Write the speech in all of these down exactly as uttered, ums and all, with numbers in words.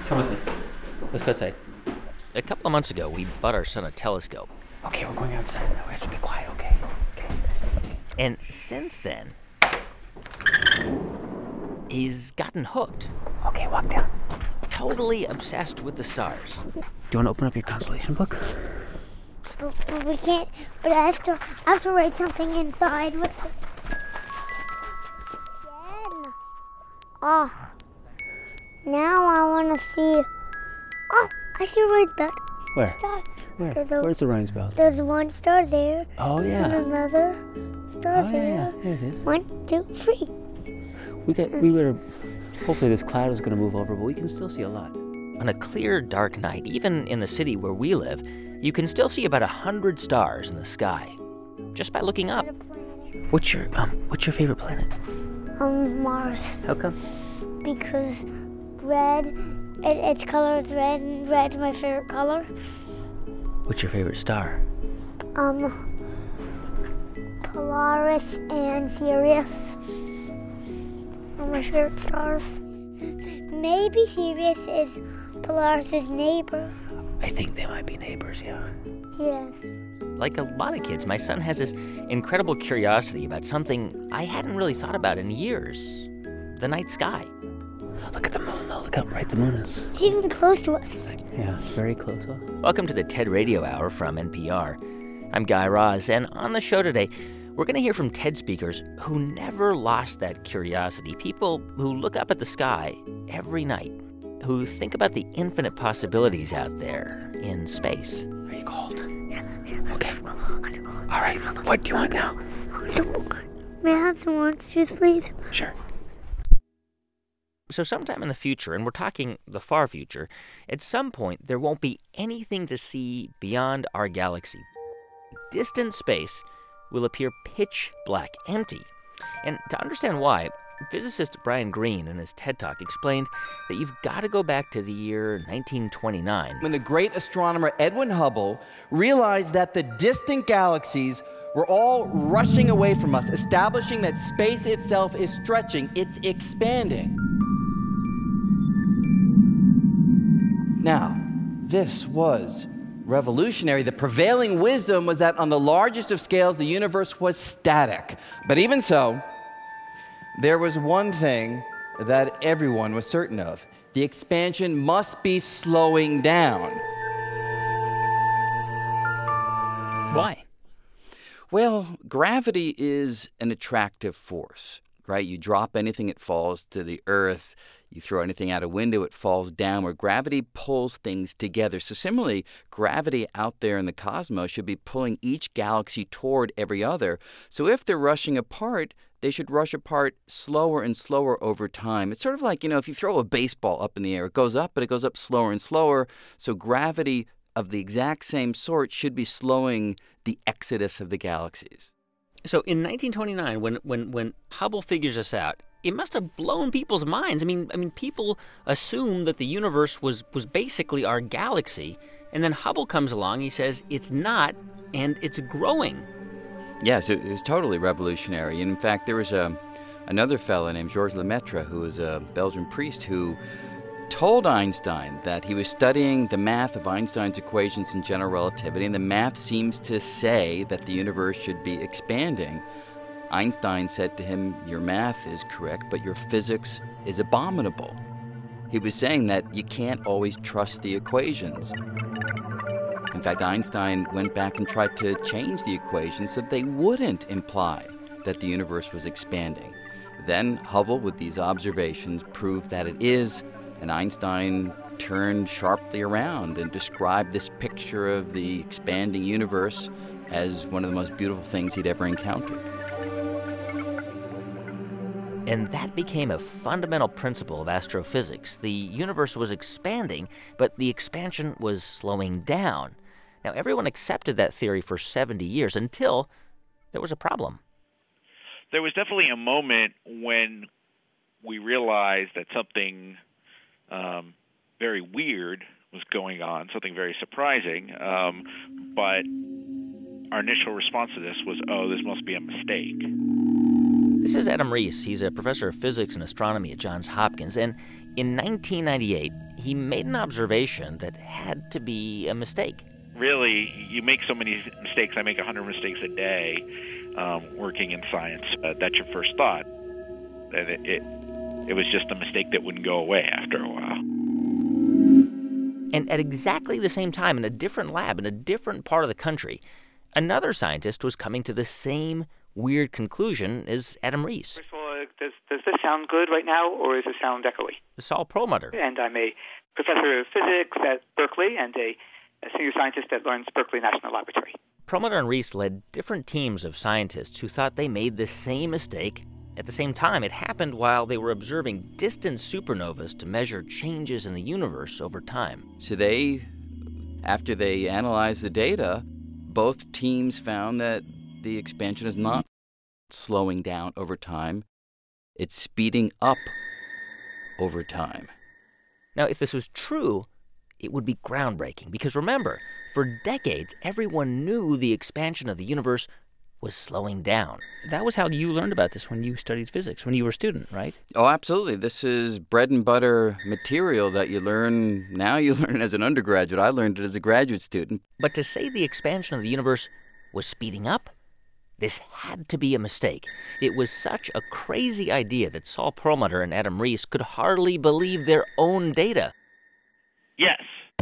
Come with me. Let's go outside. A couple of months ago, we bought our son a telescope. Okay, we're going outside now. We have to be quiet, okay? Okay. And since then, he's gotten hooked. Okay, walk down. Totally obsessed with the stars. Do you want to open up your constellation book? But, but we can't. But I have to. I have to write something inside. What's it? Again. Oh. Now I want to see. Oh, I see right there. Where? Star. Where? There's a, Where's the Rhine's bell? There's one star there. Oh, yeah. And another star Oh, there. yeah, there it is. One, two, three. We got, we were, hopefully this cloud is going to move over, but we can still see a lot. On a clear, dark night, even in the city where we live, you can still see about a hundred stars in the sky, just by looking up. What's your, um, what's your favorite planet? Um, Mars. How come? Because red, it, its color is red, and red's my favorite color. What's your favorite star? Um, Polaris and Sirius are my favorite stars. Maybe Sirius is Polaris's neighbor. I think they might be neighbors, yeah. Yes. Like a lot of kids, my son has this incredible curiosity about something I hadn't really thought about in years. The night sky. Look at the moon, though. Look how bright the moon is. It's even close to us. Yeah, it's very close, huh? Welcome to the TED Radio Hour from N P R. I'm Guy Raz, and on the show today, we're going to hear from TED speakers who never lost that curiosity. People who look up at the sky every night, who think about the infinite possibilities out there in space. Are you cold? Yeah. Okay. All right. What do you want now? May I have some orange juice, please? Sure. So sometime in the future, and we're talking the far future, at some point there won't be anything to see beyond our galaxy. Distant space will appear pitch black, empty. And to understand why, physicist Brian Greene in his TED Talk explained that you've got to go back to the year nineteen twenty-nine. When the great astronomer Edwin Hubble realized that the distant galaxies were all rushing away from us, establishing that space itself is stretching, it's expanding. Now, this was revolutionary. The prevailing wisdom was that on the largest of scales, the universe was static. But even so, there was one thing that everyone was certain of. The expansion must be slowing down. Why? Well, gravity is an attractive force, right? You drop anything, it falls to the earth. You throw anything out a window, it falls downward. Gravity pulls things together. So similarly, gravity out there in the cosmos should be pulling each galaxy toward every other. So if they're rushing apart, they should rush apart slower and slower over time. It's sort of like, you know, if you throw a baseball up in the air, it goes up, but it goes up slower and slower. So gravity of the exact same sort should be slowing the exodus of the galaxies. So in nineteen twenty-nine, when when when Hubble figures this out, it must have blown people's minds. I mean, I mean, people assumed that the universe was was basically our galaxy, and then Hubble comes along. He says it's not, and it's growing. Yes, it was totally revolutionary. And in fact, there was a another fellow named Georges Lemaitre, who was a Belgian priest, who told Einstein that he was studying the math of Einstein's equations in general relativity, and the math seems to say that the universe should be expanding. Einstein said to him, "Your math is correct, but your physics is abominable." He was saying that you can't always trust the equations. In fact, Einstein went back and tried to change the equations so that they wouldn't imply that the universe was expanding. Then Hubble, with these observations, proved that it is, and Einstein turned sharply around and described this picture of the expanding universe as one of the most beautiful things he'd ever encountered. And that became a fundamental principle of astrophysics. The universe was expanding, but the expansion was slowing down. Now, everyone accepted that theory for seventy years until there was a problem. There was definitely a moment when we realized that something um, very weird was going on, something very surprising, um, but our initial response to this was, oh, this must be a mistake. This is Adam Rees. He's a professor of physics and astronomy at Johns Hopkins, and in nineteen ninety-eight, he made an observation that had to be a mistake. Really, you make so many mistakes. I make one hundred mistakes a day um, working in science. Uh, that's your first thought. That it, it, it was just a mistake that wouldn't go away after a while. And at exactly the same time, in a different lab, in a different part of the country, another scientist was coming to the same weird conclusion as Adam Riess. First of all, does, does this sound good right now, or does it sound echoey? Saul Perlmutter. And I'm a professor of physics at Berkeley and a, a senior scientist at Lawrence Berkeley National Laboratory. Perlmutter and Riess led different teams of scientists who thought they made the same mistake at the same time. It happened while they were observing distant supernovas to measure changes in the universe over time. So they, after they analyzed the data, both teams found that the expansion is not slowing down over time. It's speeding up over time. Now, if this was true, it would be groundbreaking. Because remember, for decades, everyone knew the expansion of the universe was slowing down. That was how you learned about this when you studied physics, when you were a student, right? Oh, absolutely. This is bread and butter material that you learn, now you learn as an undergraduate. I learned it as a graduate student. But to say the expansion of the universe was speeding up, this had to be a mistake. It was such a crazy idea that Saul Perlmutter and Adam Riess could hardly believe their own data. Yes.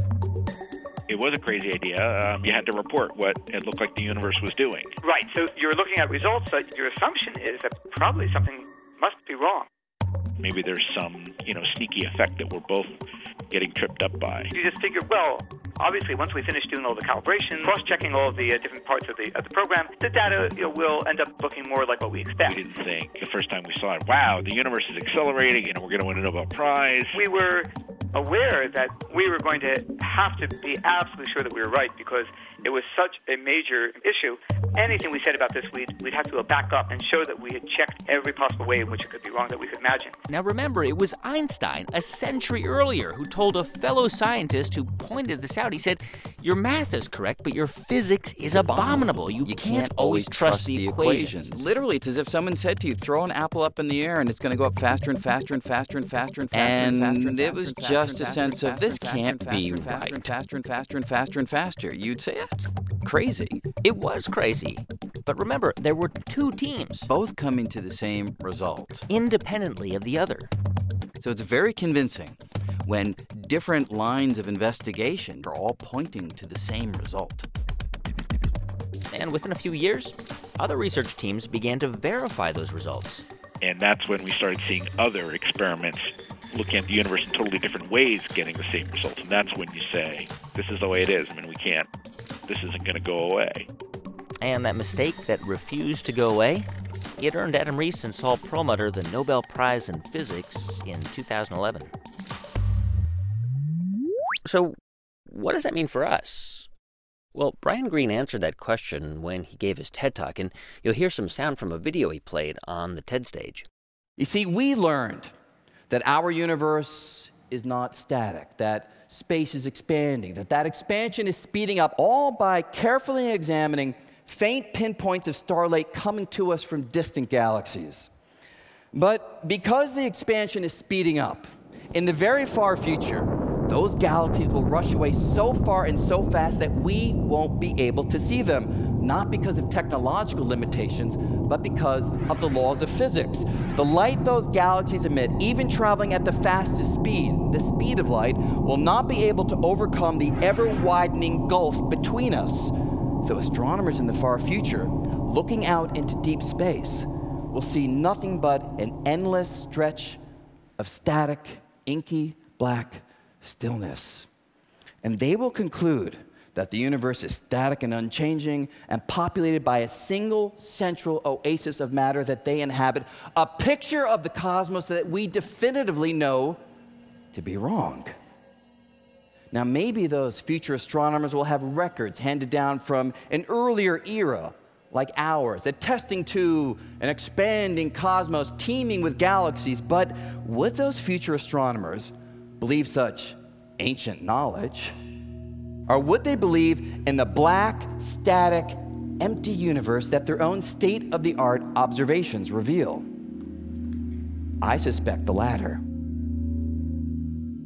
It was a crazy idea. Um, you had to report what it looked like the universe was doing. Right, so you're looking at results, but your assumption is that probably something must be wrong. Maybe there's some, you know, sneaky effect that we're both getting tripped up by. You just figure, well, obviously, once we finish doing all the calibration, cross-checking all of the uh, different parts of the of the program, the data you know, will end up looking more like what we expect. We didn't think the first time we saw it, wow, the universe is accelerating, and we're going to win a Nobel Prize. We were aware that we were going to have to be absolutely sure that we were right because it was such a major issue. Anything we said about this, we'd, we'd have to go back up and show that we had checked every possible way in which it could be wrong that we could imagine. Now remember, it was Einstein, a century earlier, who told a fellow scientist who pointed this out. He said, your math is correct, but your physics is abominable. You, You can't, can't always trust, the the equations. equations. Literally, it's as if someone said to you, throw an apple up in the air and it's going to go up faster and faster and faster and faster and faster and faster. And it was just a sense of this can't be right. Faster and faster and faster and faster. You'd say, that's crazy. It was crazy. But remember, there were two teams, Both coming to the same result. independently of the other. So it's very convincing when different lines of investigation are all pointing to the same result. And within a few years, other research teams began to verify those results. And that's when we started seeing other experiments looking at the universe in totally different ways, getting the same results. And that's when you say, this is the way it is. I mean, we can't, this isn't going to go away. And that mistake that refused to go away, it earned Adam Riess and Saul Perlmutter the Nobel Prize in Physics in two thousand eleven. So what does that mean for us? Well, Brian Greene answered that question when he gave his TED Talk, and you'll hear some sound from a video he played on the TED stage. You see, we learned that our universe is not static, that space is expanding, that that expansion is speeding up, all by carefully examining faint pinpoints of starlight coming to us from distant galaxies. But because the expansion is speeding up, in the very far future, those galaxies will rush away so far and so fast that we won't be able to see them, not because of technological limitations, but because of the laws of physics. The light those galaxies emit, even traveling at the fastest speed, the speed of light, will not be able to overcome the ever-widening gulf between us. So astronomers in the far future, looking out into deep space, will see nothing but an endless stretch of static, inky, black stillness. And they will conclude that the universe is static and unchanging and populated by a single central oasis of matter that they inhabit, a picture of the cosmos that we definitively know to be wrong. Now, maybe those future astronomers will have records handed down from an earlier era, like ours, attesting to an expanding cosmos teeming with galaxies. But would those future astronomers believe such ancient knowledge? Or would they believe in the black, static, empty universe that their own state-of-the-art observations reveal? I suspect the latter.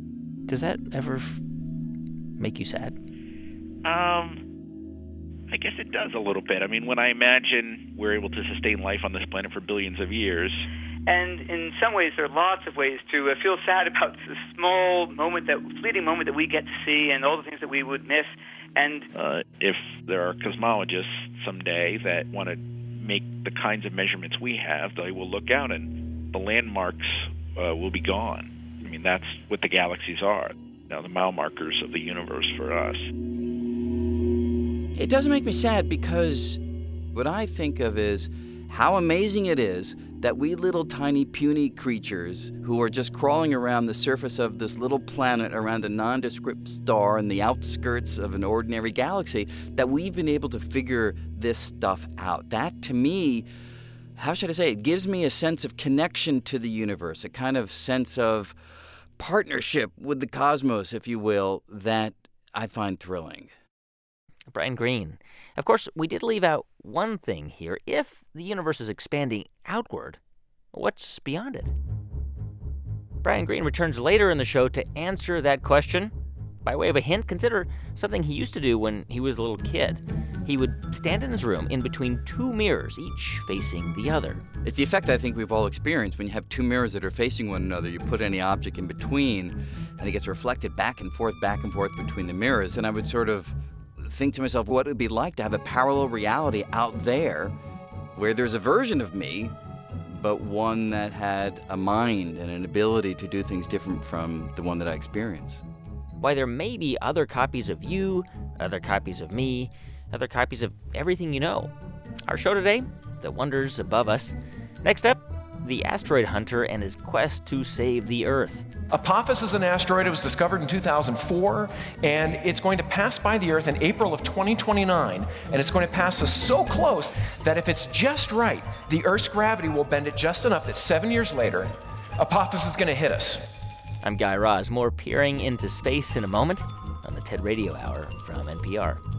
Does that ever f- make you sad? Um, I guess it does a little bit. I mean, when I imagine we're able to sustain life on this planet for billions of years. And in some ways, there are lots of ways to uh, feel sad about the small moment, that fleeting moment that we get to see, and all the things that we would miss. And uh, if there are cosmologists someday that want to make the kinds of measurements we have, they will look out and the landmarks uh, will be gone. I mean, that's what the galaxies are. Now, the mile markers of the universe for us. It doesn't make me sad because what I think of is how amazing it is that we little tiny puny creatures who are just crawling around the surface of this little planet around a nondescript star in the outskirts of an ordinary galaxy, that we've been able to figure this stuff out. That, to me, how should I say, it gives me a sense of connection to the universe, a kind of sense of partnership with the cosmos, if you will, that I find thrilling. Brian Greene. Of course, we did leave out one thing here. If the universe is expanding outward, what's beyond it? Brian Greene returns later in the show to answer that question. By way of a hint, consider something he used to do when he was a little kid. He would stand in his room in between two mirrors, each facing the other. It's the effect I think we've all experienced when you have two mirrors that are facing one another. You put any object in between, and it gets reflected back and forth, back and forth between the mirrors. And I would sort of think to myself what it would be like to have a parallel reality out there where there's a version of me, but one that had a mind and an ability to do things different from the one that I experience. Why, there may be other copies of you, other copies of me, other copies of everything you know. Our show today, The Wonders Above Us. Next up, the asteroid hunter and his quest to save the Earth. Apophis is an asteroid. It was discovered in two thousand four, and it's going to pass by the Earth in April of twenty twenty-nine, and it's going to pass us so close that if it's just right, the Earth's gravity will bend it just enough that seven years later, Apophis is going to hit us. I'm Guy Raz. More peering into space in a moment on the TED Radio Hour from N P R.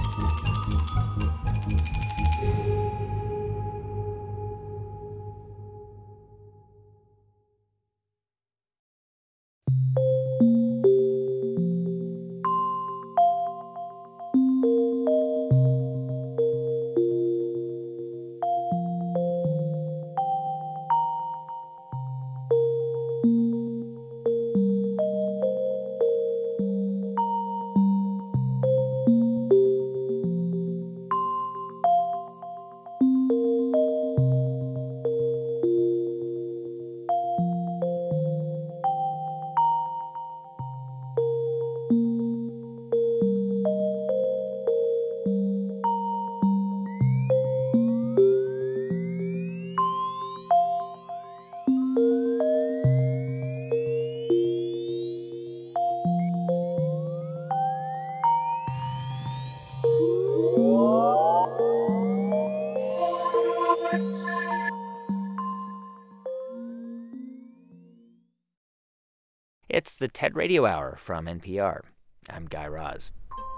It's the TED Radio Hour from N P R. I'm Guy Raz.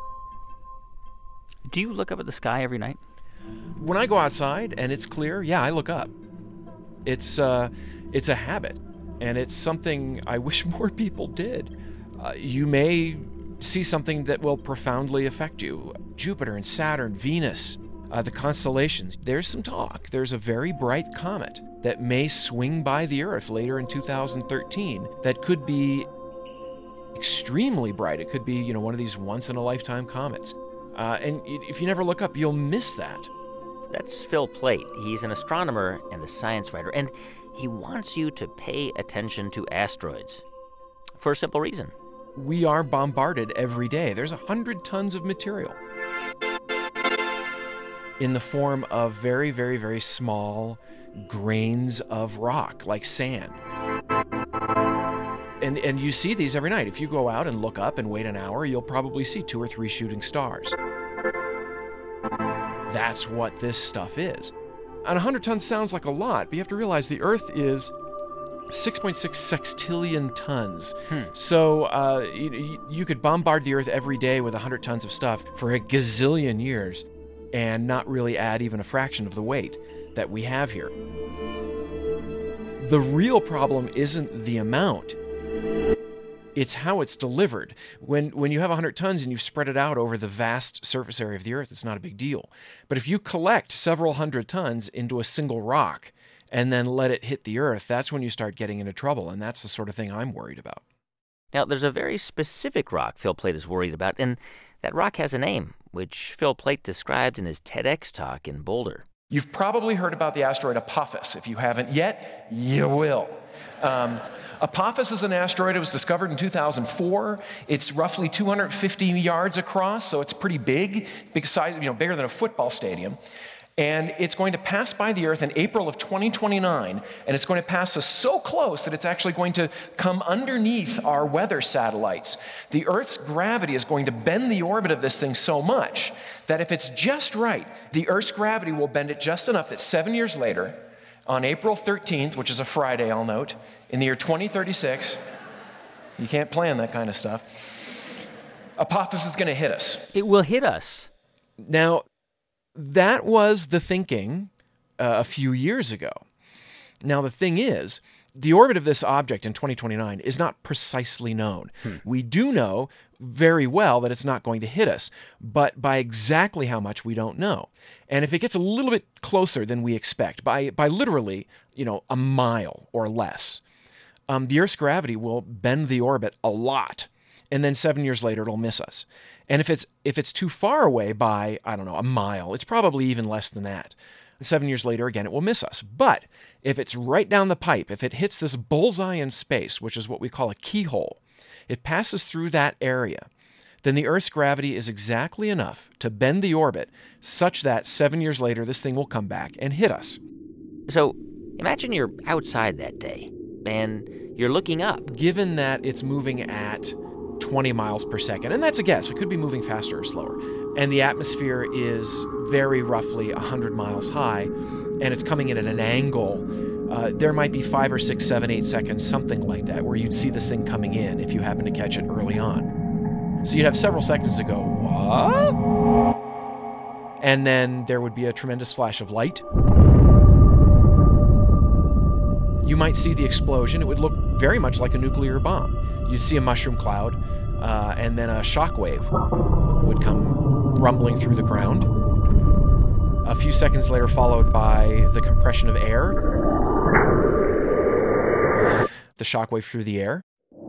Do you look up at the sky every night? When I go outside and it's clear, yeah, I look up. It's uh, it's a habit, and it's something I wish more people did. Uh, you may see something that will profoundly affect you. Jupiter and Saturn, Venus, uh, the constellations. There's some talk. There's a very bright comet that may swing by the Earth later in two thousand thirteen that could be extremely bright. It could be, you know, one of these once-in-a-lifetime comets. Uh, and if you never look up, you'll miss that. That's Phil Plait. He's an astronomer and a science writer, and he wants you to pay attention to asteroids for a simple reason. We are bombarded every day. There's a hundred tons of material in the form of very, very, very small grains of rock, like sand. And and you see these every night. If you go out and look up and wait an hour, you'll probably see two or three shooting stars. That's what this stuff is. And one hundred tons sounds like a lot, but you have to realize the Earth is six point six sextillion tons. Hmm. So uh, you, you could bombard the Earth every day with one hundred tons of stuff for a gazillion years and not really add even a fraction of the weight that we have here. The real problem isn't the amount. It's how it's delivered. When when you have one hundred tons and you've spread it out over the vast surface area of the Earth, it's not a big deal. But if you collect several hundred tons into a single rock and then let it hit the Earth, that's when you start getting into trouble, and that's the sort of thing I'm worried about. Now, there's a very specific rock Phil Plait is worried about, and that rock has a name, which Phil Plait described in his TEDx talk in Boulder. You've probably heard about the asteroid Apophis. If you haven't yet, you will. Um, Apophis is an asteroid. It was discovered in two thousand four. It's roughly two hundred fifty yards across, so it's pretty big, big size, you know, bigger than a football stadium. And it's going to pass by the Earth in April of twenty twenty-nine, and it's going to pass us so close that it's actually going to come underneath our weather satellites. The Earth's gravity is going to bend the orbit of this thing so much that if it's just right, the Earth's gravity will bend it just enough that seven years later, on April thirteenth, which is a Friday, I'll note, in the year twenty thirty-six, you can't plan that kind of stuff, Apophis is going to hit us. It will hit us. Now, that was the thinking uh, a few years ago. Now, the thing is, the orbit of this object in twenty twenty-nine is not precisely known. Hmm. We do know very well that it's not going to hit us, but by exactly how much, we don't know. And if it gets a little bit closer than we expect, by, by literally, you know, a mile or less, um, the Earth's gravity will bend the orbit a lot, and then seven years later, it'll miss us. And if it's if it's too far away by, I don't know, a mile, it's probably even less than that. Seven years later, again, it will miss us. But if it's right down the pipe, if it hits this bullseye in space, which is what we call a keyhole, it passes through that area, then the Earth's gravity is exactly enough to bend the orbit such that seven years later, this thing will come back and hit us. So imagine you're outside that day, and you're looking up. Given that it's moving at twenty miles per second, and that's a guess, it could be moving faster or slower, and the atmosphere is very roughly one hundred miles high, and it's coming in at an angle, uh, there might be five or six, seven, eight seconds, something like that, where you'd see this thing coming in if you happen to catch it early on. So you'd have several seconds to go, what? And then there would be a tremendous flash of light. You might see the explosion. It would look very much like a nuclear bomb. You'd see a mushroom cloud, uh, and then a shockwave would come rumbling through the ground. A few seconds later, followed by the compression of air, the shockwave through the air.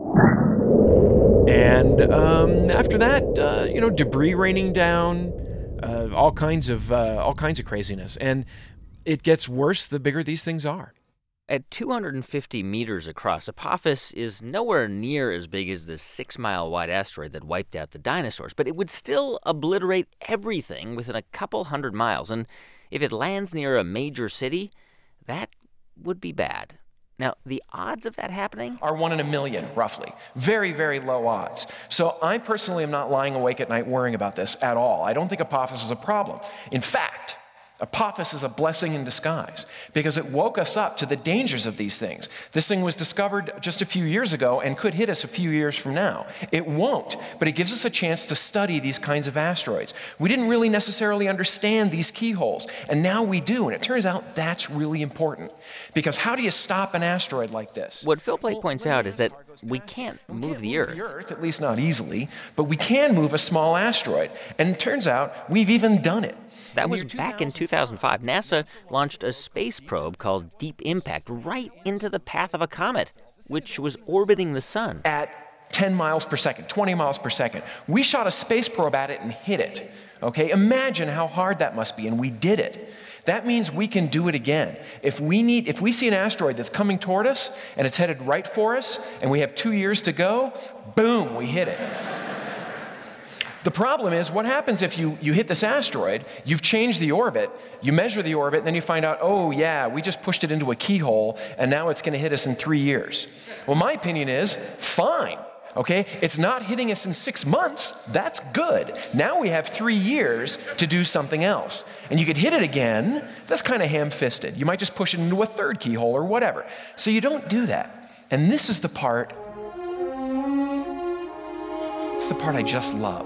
And um, after that, uh, you know, debris raining down, uh, all kinds of uh, all kinds of craziness. And it gets worse the bigger these things are. At two hundred fifty meters across, Apophis is nowhere near as big as the six-mile-wide asteroid that wiped out the dinosaurs, but it would still obliterate everything within a couple hundred miles. And if it lands near a major city, that would be bad. Now, the odds of that happening are one in a million, roughly. Very, very low odds. So I personally am not lying awake at night worrying about this at all. I don't think Apophis is a problem. In fact, Apophis is a blessing in disguise because it woke us up to the dangers of these things. This thing was discovered just a few years ago and could hit us a few years from now. It won't, but it gives us a chance to study these kinds of asteroids. We didn't really necessarily understand these keyholes, and now we do, and it turns out that's really important because how do you stop an asteroid like this? What Phil Plait points out is that we can't move the Earth. the Earth, at least not easily, but we can move a small asteroid, and it turns out we've even done it. That was back in two thousand five. NASA launched a space probe called Deep Impact right into the path of a comet, which was orbiting the sun. At ten miles per second, twenty miles per second. We shot a space probe at it and hit it. Okay, imagine how hard that must be, and we did it. That means we can do it again. If we need, if we see an asteroid that's coming toward us and it's headed right for us, and we have two years to go, boom, we hit it. The problem is, what happens if you, you hit this asteroid, you've changed the orbit, you measure the orbit, and then you find out, oh yeah, we just pushed it into a keyhole, and now it's going to hit us in three years. Well, my opinion is, fine, okay? It's not hitting us in six months, that's good. Now we have three years to do something else. And you could hit it again, that's kind of ham-fisted. You might just push it into a third keyhole or whatever. So you don't do that. And this is the part, it's the part I just love.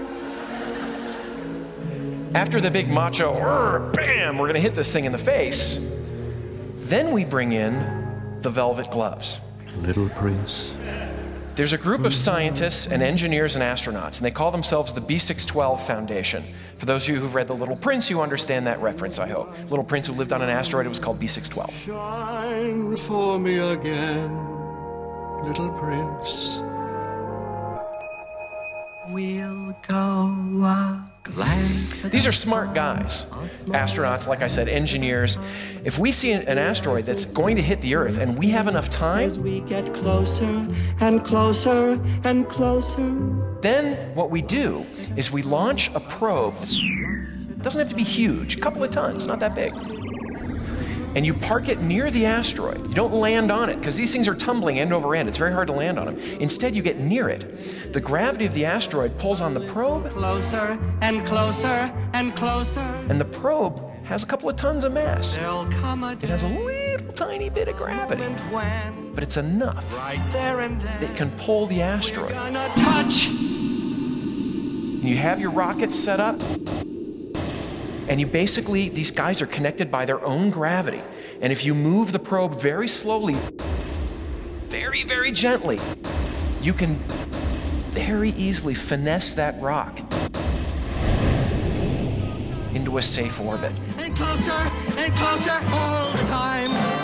After the big macho, bam, we're going to hit this thing in the face, then we bring in the velvet gloves. Little prince. There's a group of scientists and engineers and astronauts, and they call themselves the B six twelve Foundation. For those of you who've read The Little Prince, you understand that reference, I hope. Little Prince who lived on an asteroid, it was called B six twelve. Shine for me again, little prince. We'll go a glance. These are smart guys, astronauts, like I said, engineers. If we see an asteroid that's going to hit the Earth and we have enough time, As we get closer and closer and closer. then what we do is we launch a probe. It doesn't have to be huge, a couple of tons, not that big. And you park it near the asteroid. You don't land on it, because these things are tumbling end over end. It's very hard to land on them. Instead, you get near it. The gravity of the asteroid pulls on the probe. Closer and closer and closer. And the probe has a couple of tons of mass. There'll come a It has a little tiny bit of gravity, when but it's enough. right there and then It can pull the asteroid. gonna touch. You have your rockets set up, and you basically, these guys are connected by their own gravity. And if you move the probe very slowly, very, very gently, you can very easily finesse that rock into a safe orbit. And closer and closer all the time.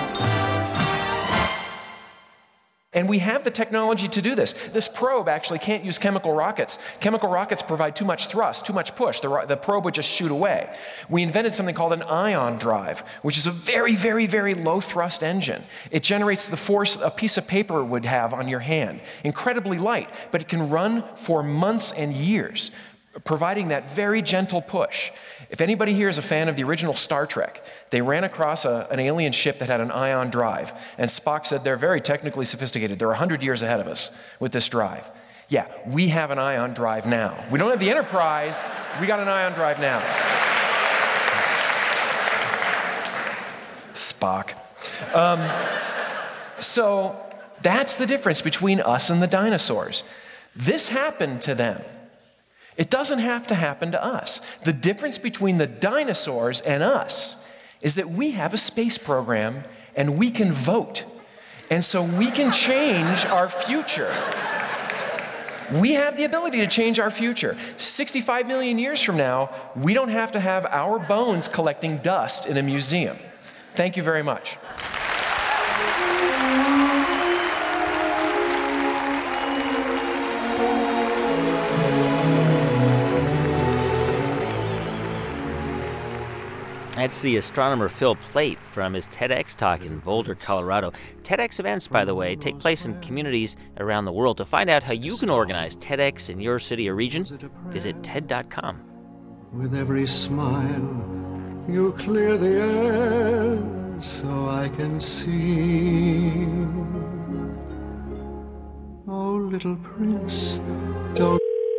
And we have the technology to do this. This probe actually can't use chemical rockets. Chemical rockets provide too much thrust, too much push. The, ro- the probe would just shoot away. We invented something called an ion drive, which is a very, very, very low thrust engine. It generates the force a piece of paper would have on your hand. Incredibly light, but it can run for months and years, providing that very gentle push. If anybody here is a fan of the original Star Trek, they ran across a, an alien ship that had an ion drive, and Spock said they're very technically sophisticated. They're one hundred years ahead of us with this drive. Yeah, we have an ion drive now. We don't have the Enterprise, we got an ion drive now. Spock. Um, so that's the difference between us and the dinosaurs. This happened to them. It doesn't have to happen to us. The difference between the dinosaurs and us is that we have a space program and we can vote. And so we can change our future. We have the ability to change our future. sixty-five million years from now, we don't have to have our bones collecting dust in a museum. Thank you very much. That's the astronomer Phil Plait from his TEDx talk in Boulder, Colorado. TEDx events, by the way, take place in communities around the world. To find out how you can organize TEDx in your city or region, visit T E D dot com. With every smile, you clear the air so I can see. Oh, little prince, don't.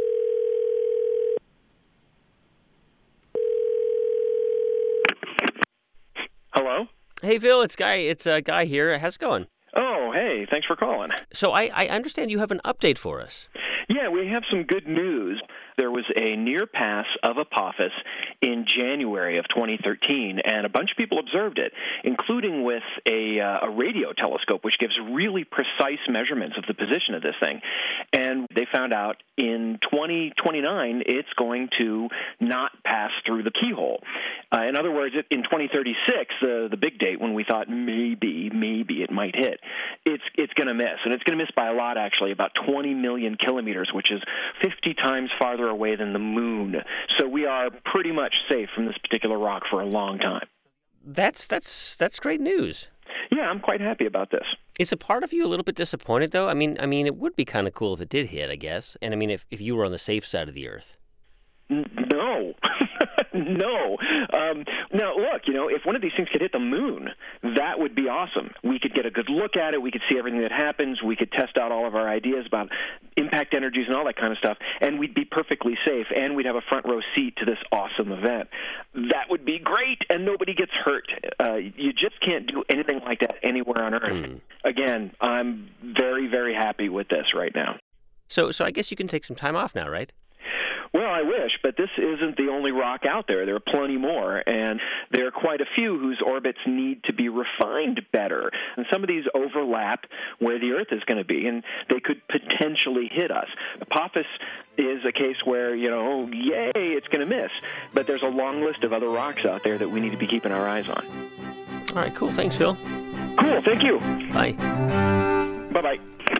Hello? Hey, Phil, it's Guy. It's uh, Guy here. How's it going? Oh, hey, thanks for calling. So I, I understand you have an update for us. Yeah, we have some good news. There was a near pass of Apophis in January of twenty thirteen, and a bunch of people observed it, including with a, uh, a radio telescope, which gives really precise measurements of the position of this thing. And they found out in twenty twenty-nine, it's going to not pass through the keyhole. Uh, in other words, in twenty thirty-six, uh, the big date when we thought maybe, maybe it might hit, it's it's going to miss. And it's going to miss by a lot, actually, about twenty million kilometers, which is fifty times farther away than the moon. So we are pretty much safe from this particular rock for a long time. That's that's that's great news. Yeah, I'm quite happy about this. Is a part of you a little bit disappointed, though? I mean, I mean, it would be kind of cool if it did hit, I guess. And I mean, if, if you were on the safe side of the Earth. No. no. Um, now, look, you know, if one of these things could hit the moon, that would be awesome. We could get a good look at it. We could see everything that happens. We could test out all of our ideas about impact energies and all that kind of stuff, and we'd be perfectly safe, and we'd have a front row seat to this awesome event. That would be great, and nobody gets hurt. Uh, you just can't do anything like that anywhere on Earth. Mm. Again, I'm very, very happy with this right now. So, so I guess you can take some time off now, right? Well, I wish, but this isn't the only rock out there. There are plenty more, and there are quite a few whose orbits need to be refined better. And some of these overlap where the Earth is going to be, and they could potentially hit us. Apophis is a case where, you know, yay, it's going to miss. But there's a long list of other rocks out there that we need to be keeping our eyes on. All right, cool. Thanks, Phil. Cool, thank you. Bye. Bye-bye.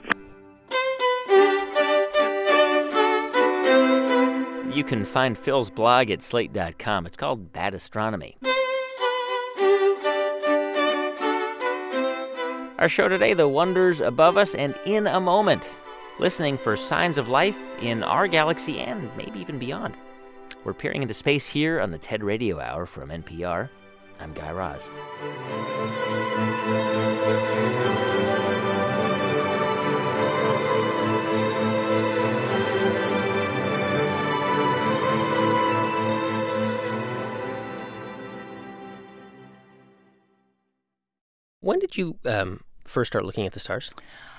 You can find Phil's blog at slate dot com. It's called Bad Astronomy. Our show today, The Wonders Above Us and In a Moment. Listening for signs of life in our galaxy and maybe even beyond. We're peering into space here on the TED Radio Hour from N P R. I'm Guy Raz. When did you um, first start looking at the stars?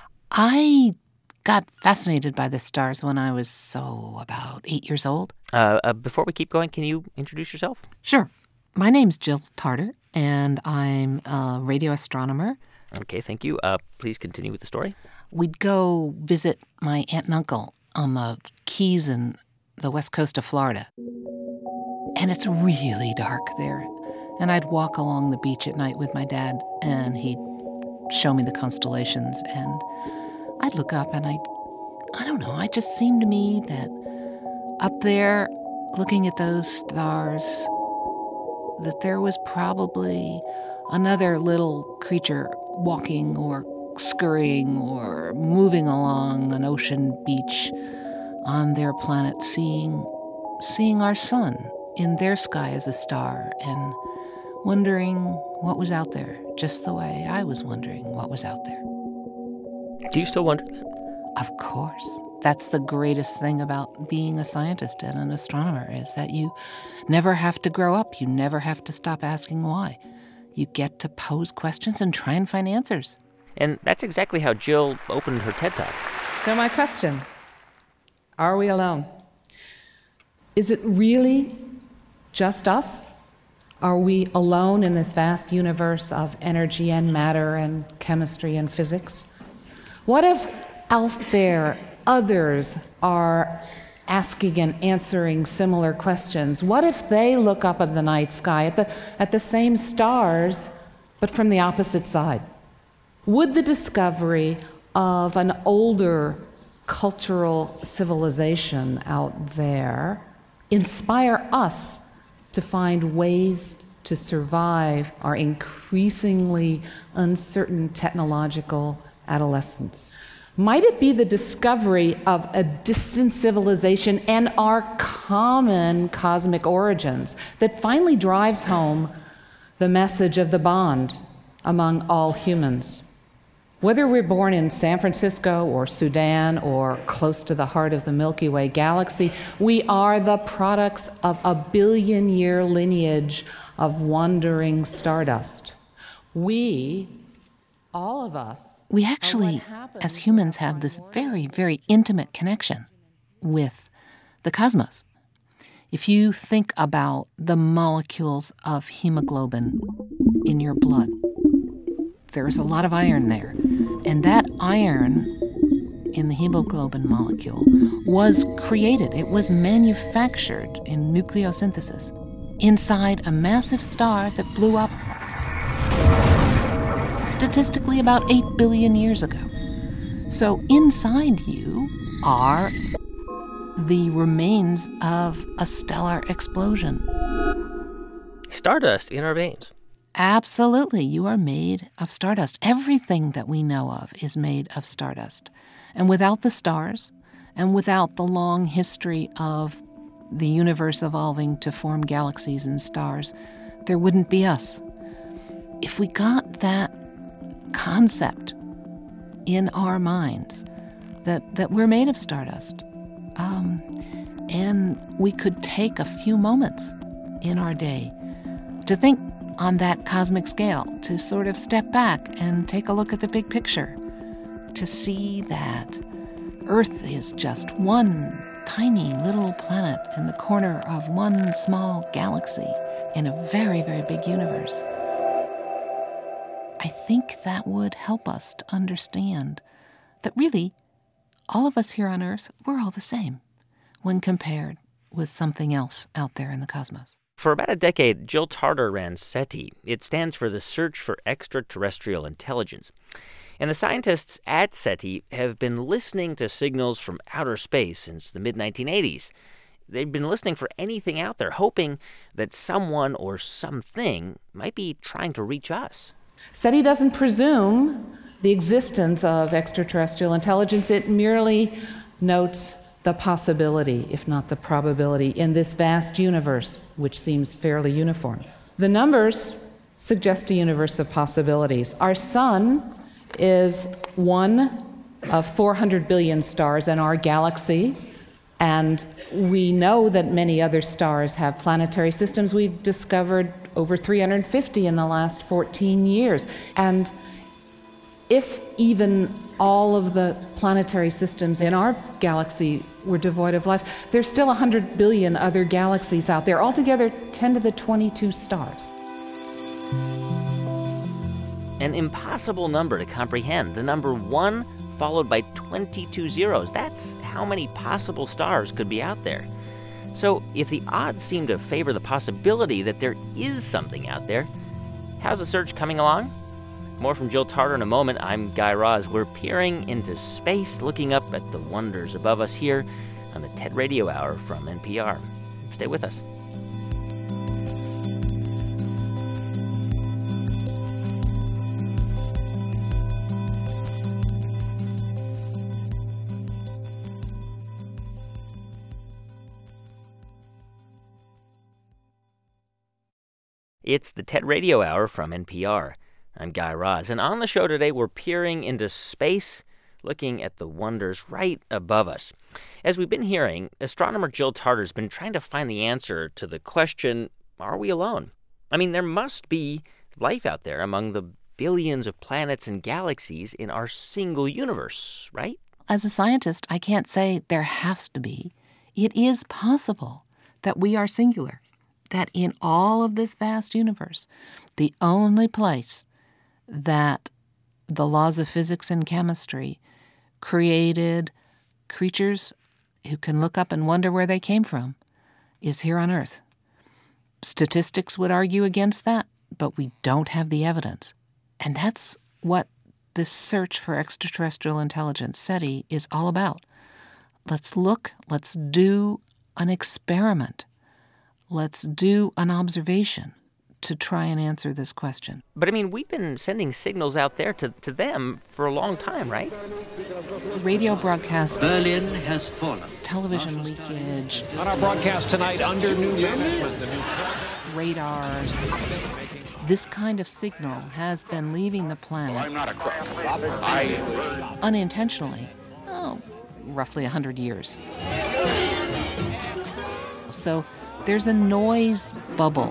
I got fascinated by the stars when I was, so, about eight years old. Uh, uh, before we keep going, can you introduce yourself? Sure. My name's Jill Tarter, and I'm a radio astronomer. Okay, thank you. Uh, please continue with the story. We'd go visit my aunt and uncle on the Keys in the west coast of Florida. And it's really dark there. And I'd walk along the beach at night with my dad, and he'd show me the constellations, and I'd look up and I'd, I don't know, it just seemed to me that up there, looking at those stars, that there was probably another little creature walking or scurrying or moving along an ocean beach on their planet, seeing, seeing our sun in their sky as a star, and wondering what was out there, just the way I was wondering what was out there. Do you still wonder that? Of course. That's the greatest thing about being a scientist and an astronomer, is that you never have to grow up. You never have to stop asking why. You get to pose questions and try and find answers. And that's exactly how Jill opened her TED Talk. So my question, are we alone? Is it really just us? Are we alone in this vast universe of energy and matter and chemistry and physics? What if out there others are asking and answering similar questions? What if they look up at the night sky at the, at the same stars, but from the opposite side? Would the discovery of an older cultural civilization out there inspire us to find ways to survive our increasingly uncertain technological adolescence? Might it be the discovery of a distant civilization and our common cosmic origins that finally drives home the message of the bond among all humans? Whether we're born in San Francisco or Sudan or close to the heart of the Milky Way galaxy, we are the products of a billion-year lineage of wandering stardust. We, all of us... We actually, as humans, have this very, very intimate connection with the cosmos. If you think about the molecules of hemoglobin in your blood, there's a lot of iron there. And that iron in the hemoglobin molecule was created, it was manufactured in nucleosynthesis inside a massive star that blew up statistically about eight billion years ago. So inside you are the remains of a stellar explosion. Stardust in our veins. Absolutely. You are made of stardust. Everything that we know of is made of stardust. And without the stars, and without the long history of the universe evolving to form galaxies and stars, there wouldn't be us. If we got that concept in our minds, that, that we're made of stardust, um, and we could take a few moments in our day to think on that cosmic scale, to sort of step back and take a look at the big picture, to see that Earth is just one tiny little planet in the corner of one small galaxy in a very, very big universe. I think that would help us to understand that really, all of us here on Earth, we're all the same when compared with something else out there in the cosmos. For about a decade, Jill Tarter ran SETI. It stands for the Search for Extraterrestrial Intelligence. And the scientists at SETI have been listening to signals from outer space since the mid nineteen eighties. They've been listening for anything out there, hoping that someone or something might be trying to reach us. SETI doesn't presume the existence of extraterrestrial intelligence. It merely notes the possibility, if not the probability, in this vast universe, which seems fairly uniform. The numbers suggest a universe of possibilities. Our sun is one of four hundred billion stars in our galaxy, and we know that many other stars have planetary systems. We've discovered over three hundred fifty in the last fourteen years. And if even all of the planetary systems in our galaxy were devoid of life, there's still one hundred billion other galaxies out there, altogether ten to the twenty-two stars. An impossible number to comprehend. The number one followed by twenty-two zeros. That's how many possible stars could be out there. So if the odds seem to favor the possibility that there is something out there, how's the search coming along? More from Jill Tarter in a moment. I'm Guy Raz. We're peering into space, looking up at the wonders above us here on the TED Radio Hour from N P R. Stay with us. It's the TED Radio Hour from N P R. I'm Guy Raz, and on the show today, we're peering into space, looking at the wonders right above us. As we've been hearing, astronomer Jill Tarter's been trying to find the answer to the question, are we alone? I mean, there must be life out there among the billions of planets and galaxies in our single universe, right? As a scientist, I can't say there has to be. It is possible that we are singular, that in all of this vast universe, the only place that the laws of physics and chemistry created creatures who can look up and wonder where they came from is here on Earth. Statistics would argue against that, but we don't have the evidence. And that's what this search for extraterrestrial intelligence, SETI, is all about. Let's look, let's do an experiment. Let's do an observation to try and answer this question. But I mean, we've been sending signals out there to, to them for a long time, right? Radio broadcast, Berlin has fallen. Television leakage. On our broadcast tonight, under new management, the new radars. This kind of signal has been leaving the planet. Well, I'm not a crook. I unintentionally. Oh, roughly one hundred years. So there's a noise bubble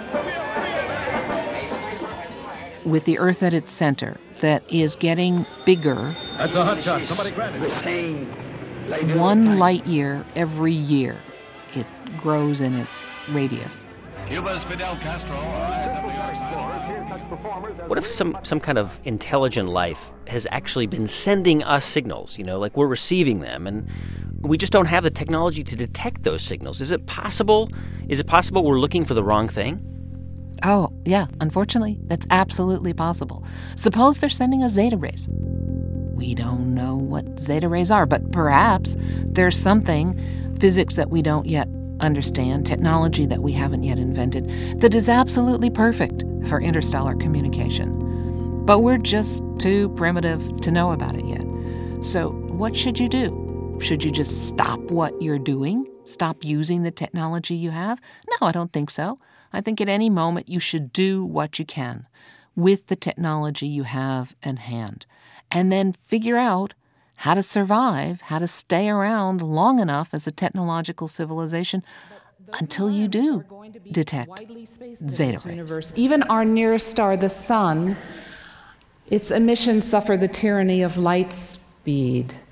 with the Earth at its center that is getting bigger. That's a hot shot. Somebody grab it. One light year every year. It grows in its radius. Cuba's Fidel Castro arrives at New York City. What if some, some kind of intelligent life has actually been sending us signals, you know, like we're receiving them, and we just don't have the technology to detect those signals? Is it possible? Is it possible we're looking for the wrong thing? Oh, yeah, unfortunately, that's absolutely possible. Suppose they're sending us zeta rays. We don't know what zeta rays are, but perhaps there's something, physics that we don't yet understand, technology that we haven't yet invented, that is absolutely perfect for interstellar communication. But we're just too primitive to know about it yet. So what should you do? Should you just stop what you're doing? Stop using the technology you have? No, I don't think so. I think at any moment you should do what you can with the technology you have in hand, and then figure out how to survive, how to stay around long enough as a technological civilization until you do detect zeta rays. Even our nearest star, the sun, its emissions suffer the tyranny of light speed.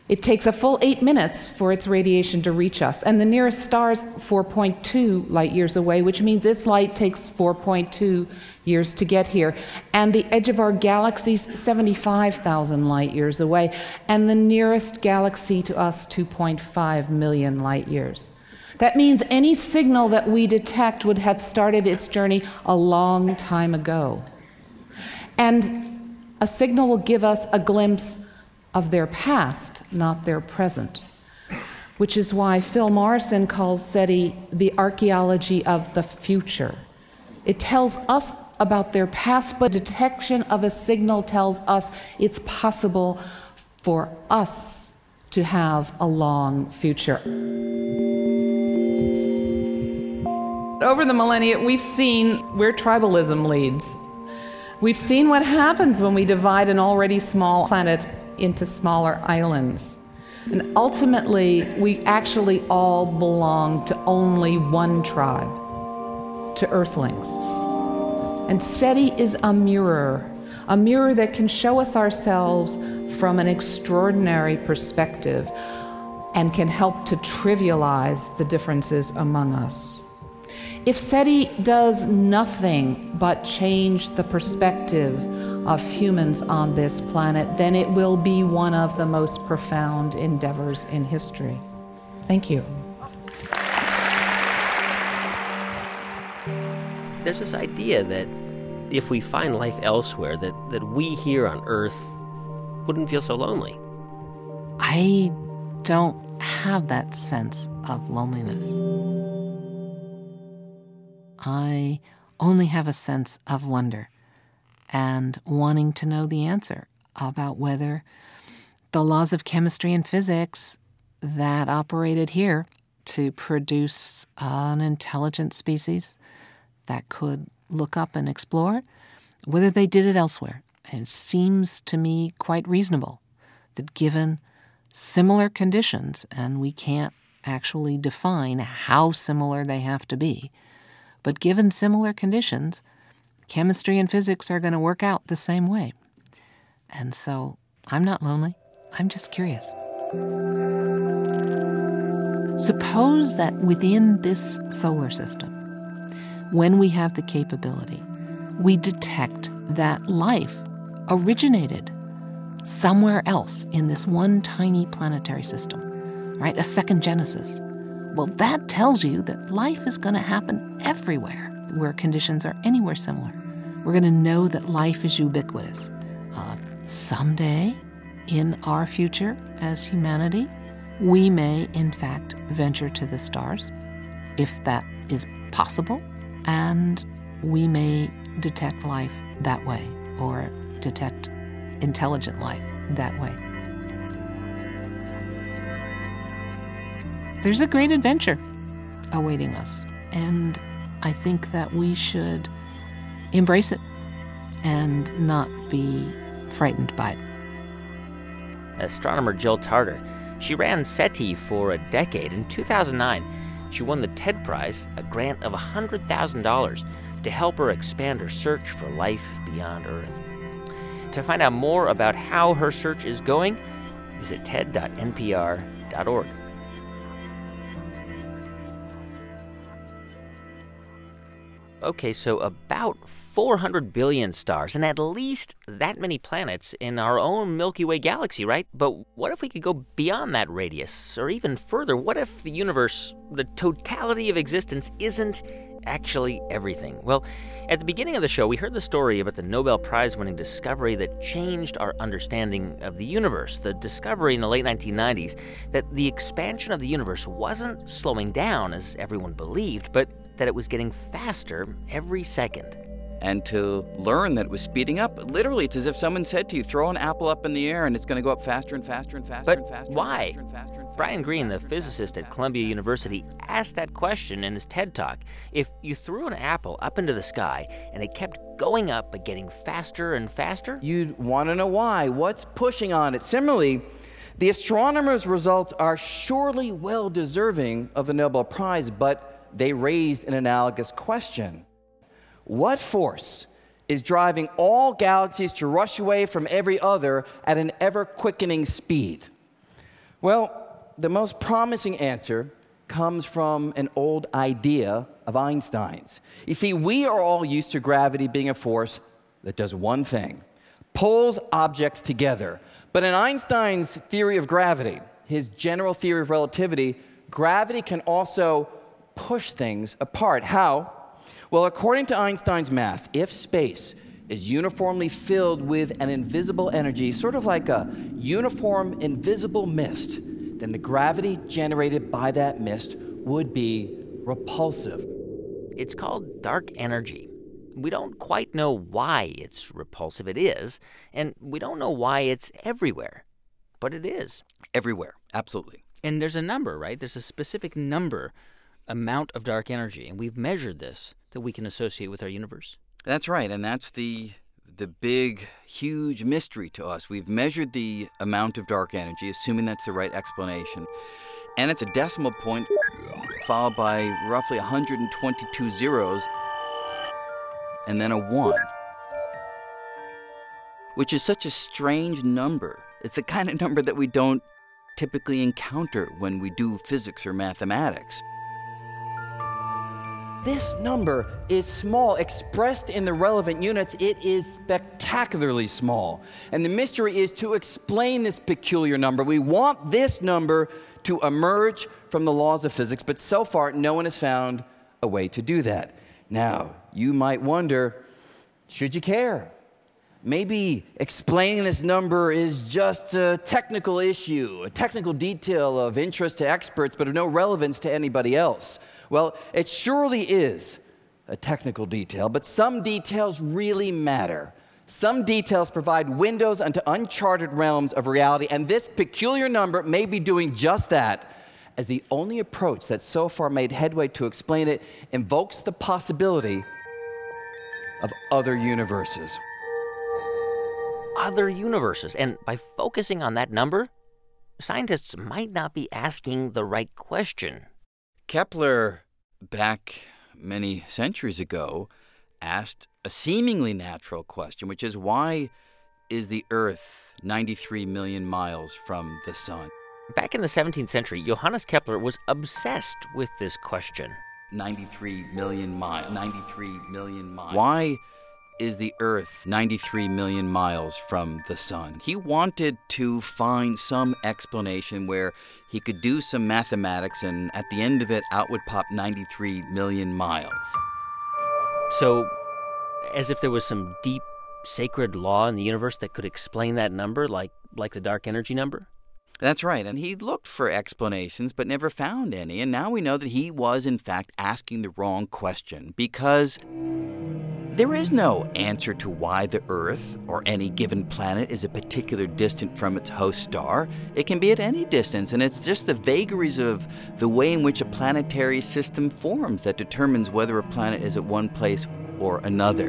It takes a full eight minutes for its radiation to reach us, and the nearest star is four point two light years away, which means its light takes four point two years to get here. And the edge of our galaxy is seventy-five thousand light years away, and the nearest galaxy to us, two point five million light years. That means any signal that we detect would have started its journey a long time ago. And a signal will give us a glimpse of their past, not their present, which is why Phil Morrison calls SETI the archaeology of the future. It tells us about their past, but detection of a signal tells us it's possible for us to have a long future. Over the millennia, we've seen where tribalism leads. We've seen what happens when we divide an already small planet into smaller islands. And ultimately, we actually all belong to only one tribe, to Earthlings. And SETI is a mirror, a mirror that can show us ourselves from an extraordinary perspective and can help to trivialize the differences among us. If SETI does nothing but change the perspective of humans on this planet, then it will be one of the most profound endeavors in history. Thank you. There's this idea that if we find life elsewhere, that, that we here on Earth wouldn't feel so lonely. I don't have that sense of loneliness. I only have a sense of wonder and wanting to know the answer about whether the laws of chemistry and physics that operated here to produce an intelligent species that could look up and explore, whether they did it elsewhere. And it seems to me quite reasonable that given similar conditions, and we can't actually define how similar they have to be, but given similar conditions, chemistry and physics are going to work out the same way. And so I'm not lonely. I'm just curious. Suppose that within this solar system, when we have the capability, we detect that life originated somewhere else in this one tiny planetary system, right? A second Genesis. Well, that tells you that life is going to happen everywhere where conditions are anywhere similar. We're going to know that life is ubiquitous. Uh, someday, in our future as humanity, we may, in fact, venture to the stars, if that is possible, and we may detect life that way, or detect intelligent life that way. There's a great adventure awaiting us, and I think that we should embrace it and not be frightened by it. Astronomer Jill Tarter. She ran SETI for a decade. In two thousand nine, she won the TED Prize, a grant of one hundred thousand dollars, to help her expand her search for life beyond Earth. To find out more about how her search is going, visit ted dot n p r dot org. Okay, so about four hundred billion stars and at least that many planets in our own Milky Way galaxy, right? But what if we could go beyond that radius, or even further? What if the universe, the totality of existence, isn't actually everything? Well, at the beginning of the show, we heard the story about the Nobel Prize-winning discovery that changed our understanding of the universe. The discovery in the late nineteen nineties that the expansion of the universe wasn't slowing down, as everyone believed, but that it was getting faster every second. And to learn that it was speeding up, literally, it's as if someone said to you, throw an apple up in the air and it's going to go up faster and faster and faster but and faster. Why? And faster and faster and faster. Brian Greene, the physicist at Columbia University, asked that question in his TED Talk. If you threw an apple up into the sky and it kept going up but getting faster and faster, you'd want to know why. What's pushing on it? Similarly, the astronomers' results are surely well deserving of the Nobel Prize, but they raised an analogous question. What force is driving all galaxies to rush away from every other at an ever-quickening speed? Well, the most promising answer comes from an old idea of Einstein's. You see, we are all used to gravity being a force that does one thing: pulls objects together. But in Einstein's theory of gravity, his general theory of relativity, gravity can also push things apart. How? Well, according to Einstein's math, if space is uniformly filled with an invisible energy, sort of like a uniform invisible mist, then the gravity generated by that mist would be repulsive. It's called dark energy. We don't quite know why it's repulsive. It is, and we don't know why it's everywhere, but it is. Everywhere, absolutely. And there's a number, right? There's a specific number, amount of dark energy, and we've measured this that we can associate with our universe. That's right, and that's the the big, huge mystery to us. We've measured the amount of dark energy, assuming that's the right explanation, and it's a decimal point followed by roughly one hundred twenty-two zeros, and then a one, which is such a strange number. It's the kind of number that we don't typically encounter when we do physics or mathematics. This number is small. Expressed in the relevant units, it is spectacularly small. And the mystery is to explain this peculiar number. We want this number to emerge from the laws of physics, but so far no one has found a way to do that. Now, you might wonder, should you care? Maybe explaining this number is just a technical issue, a technical detail of interest to experts, but of no relevance to anybody else. Well, it surely is a technical detail, but some details really matter. Some details provide windows into uncharted realms of reality, and this peculiar number may be doing just that, as the only approach that's so far made headway to explain it invokes the possibility of other universes. Other universes. And by focusing on that number, scientists might not be asking the right question. Kepler, back many centuries ago, asked a seemingly natural question, which is, why is the Earth ninety-three million miles from the sun? Back in the seventeenth century, Johannes Kepler was obsessed with this question. ninety-three million miles. ninety-three million miles. Why is the Earth ninety-three million miles from the sun? He wanted to find some explanation where he could do some mathematics, and at the end of it, out would pop ninety-three million miles. So, as if there was some deep, sacred law in the universe that could explain that number, like, like the dark energy number? That's right, and he looked for explanations but never found any, and now we know that he was, in fact, asking the wrong question, because there is no answer to why the Earth, or any given planet, is a particular distance from its host star. It can be at any distance, and it's just the vagaries of the way in which a planetary system forms that determines whether a planet is at one place or another.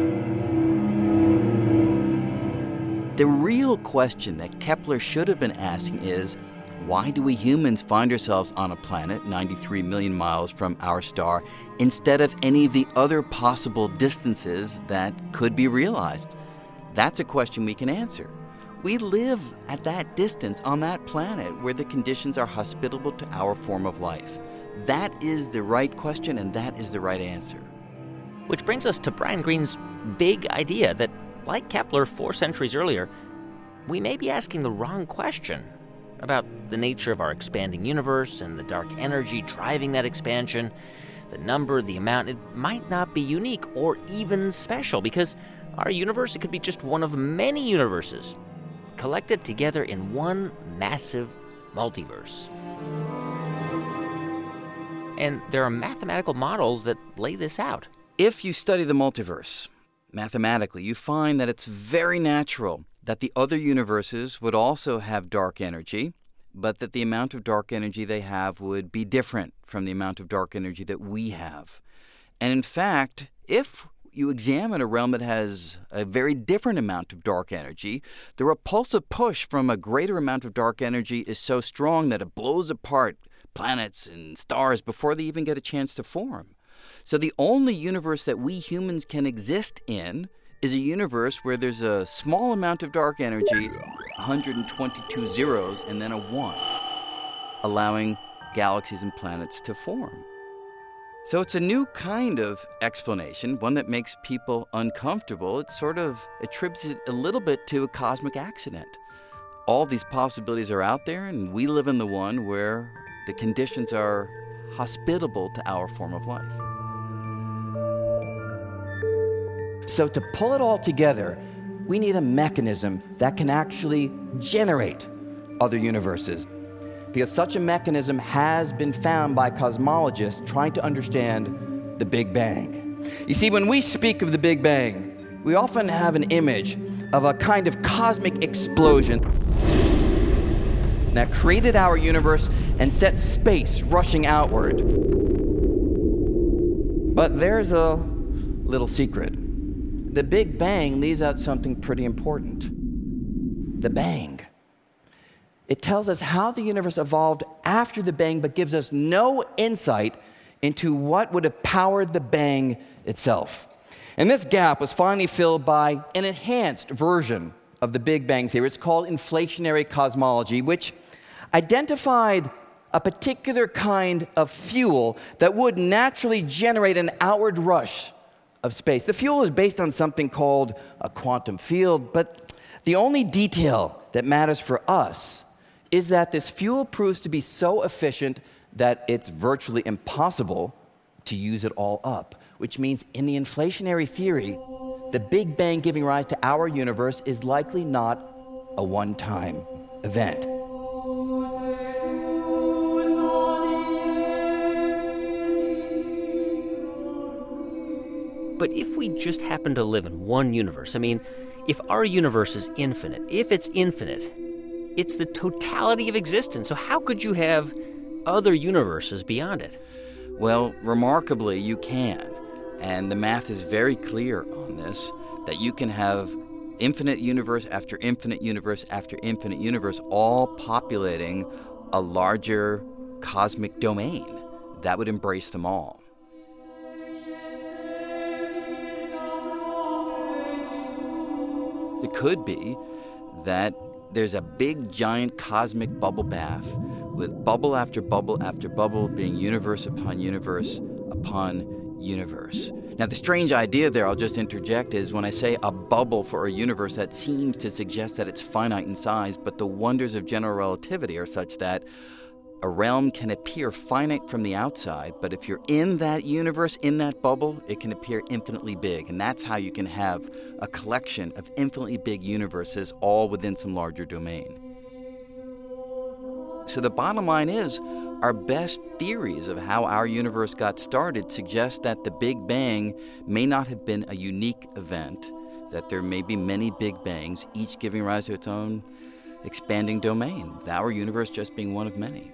The real question that Kepler should have been asking is, why do we humans find ourselves on a planet ninety-three million miles from our star instead of any of the other possible distances that could be realized? That's a question we can answer. We live at that distance on that planet where the conditions are hospitable to our form of life. That is the right question, and that is the right answer. Which brings us to Brian Greene's big idea that, like Kepler four centuries earlier, we may be asking the wrong question about the nature of our expanding universe and the dark energy driving that expansion. The number, the amount, it might not be unique or even special, because our universe, it could be just one of many universes collected together in one massive multiverse. And there are mathematical models that lay this out. If you study the multiverse mathematically, you find that it's very natural that the other universes would also have dark energy, but that the amount of dark energy they have would be different from the amount of dark energy that we have. And in fact, if you examine a realm that has a very different amount of dark energy, the repulsive push from a greater amount of dark energy is so strong that it blows apart planets and stars before they even get a chance to form. So the only universe that we humans can exist in is a universe where there's a small amount of dark energy, one hundred twenty-two zeros, and then a one. allowing galaxies and planets to form. So it's a new kind of explanation, one that makes people uncomfortable. It sort of attributes it a little bit to a cosmic accident. All these possibilities are out there, and we live in the one where the conditions are hospitable to our form of life. So to pull it all together, we need a mechanism that can actually generate other universes. Because such a mechanism has been found by cosmologists trying to understand the Big Bang. You see, when we speak of the Big Bang, we often have an image of a kind of cosmic explosion that created our universe and set space rushing outward. But there's a little secret. The Big Bang leaves out something pretty important. The bang. It tells us how the universe evolved after the bang, but gives us no insight into what would have powered the bang itself. And this gap was finally filled by an enhanced version of the Big Bang theory. It's called inflationary cosmology, which identified a particular kind of fuel that would naturally generate an outward rush of space. The fuel is based on something called a quantum field, but the only detail that matters for us is that this fuel proves to be so efficient that it's virtually impossible to use it all up, which means in the inflationary theory, the Big Bang giving rise to our universe is likely not a one-time event. But if we just happen to live in one universe, I mean, if our universe is infinite, if it's infinite, it's the totality of existence. So how could you have other universes beyond it? Well, remarkably, you can. And the math is very clear on this, that you can have infinite universe after infinite universe after infinite universe, all populating a larger cosmic domain that would embrace them all. It could be that there's a big, giant cosmic bubble bath with bubble after bubble after bubble being universe upon universe upon universe. Now, the strange idea there, I'll just interject, is when I say a bubble for a universe, that seems to suggest that it's finite in size, but the wonders of general relativity are such that a realm can appear finite from the outside, but if you're in that universe, in that bubble, it can appear infinitely big. And that's how you can have a collection of infinitely big universes all within some larger domain. So the bottom line is, our best theories of how our universe got started suggest that the Big Bang may not have been a unique event, that there may be many Big Bangs, each giving rise to its own expanding domain, our universe just being one of many.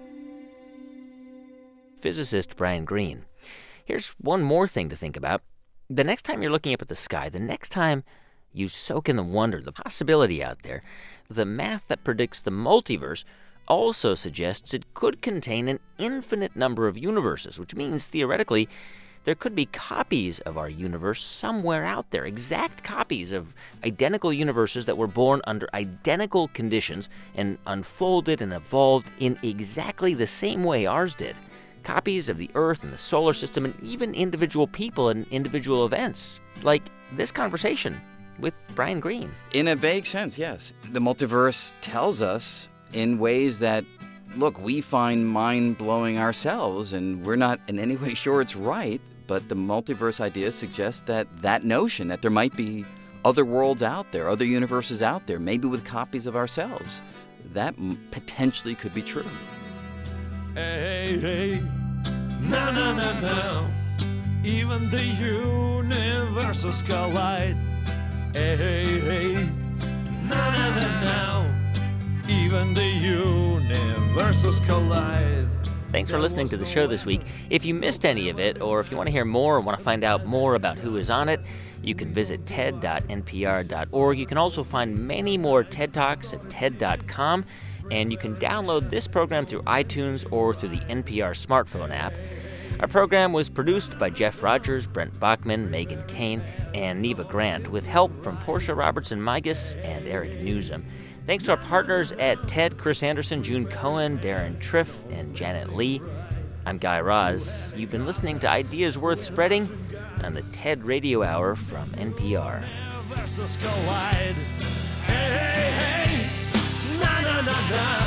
Physicist Brian Greene. Here's one more thing to think about. The next time you're looking up at the sky, the next time you soak in the wonder, the possibility out there, the math that predicts the multiverse also suggests it could contain an infinite number of universes, which means, theoretically, there could be copies of our universe somewhere out there, exact copies of identical universes that were born under identical conditions and unfolded and evolved in exactly the same way ours did. Copies of the Earth and the solar system, and even individual people and individual events, like this conversation with Brian Greene. In a vague sense, yes. The multiverse tells us in ways that, look, we find mind-blowing ourselves, and we're not in any way sure it's right, but the multiverse idea suggests that that notion, that there might be other worlds out there, other universes out there, maybe with copies of ourselves, that m- potentially could be true. Hey, hey, no, no, no, no. Even the universes collide. Hey, hey, hey, no, no, no, no. Even the universes collide. Thanks for listening to the show this week. If you missed any of it, or if you want to hear more or want to find out more about who is on it, you can visit ted dot n p r dot org. You can also find many more TED Talks at ted dot com. And you can download this program through iTunes or through the N P R smartphone app. Our program was produced by Jeff Rogers, Brent Bachman, Megan Kane, and Neva Grant, with help from Portia Robertson-Migas and Eric Newsom. Thanks to our partners at TED, Chris Anderson, June Cohen, Darren Triff, and Janet Lee. I'm Guy Raz. You've been listening to Ideas Worth Spreading on the TED Radio Hour from N P R. Universes collide. Hey, hey, hey, na na na na.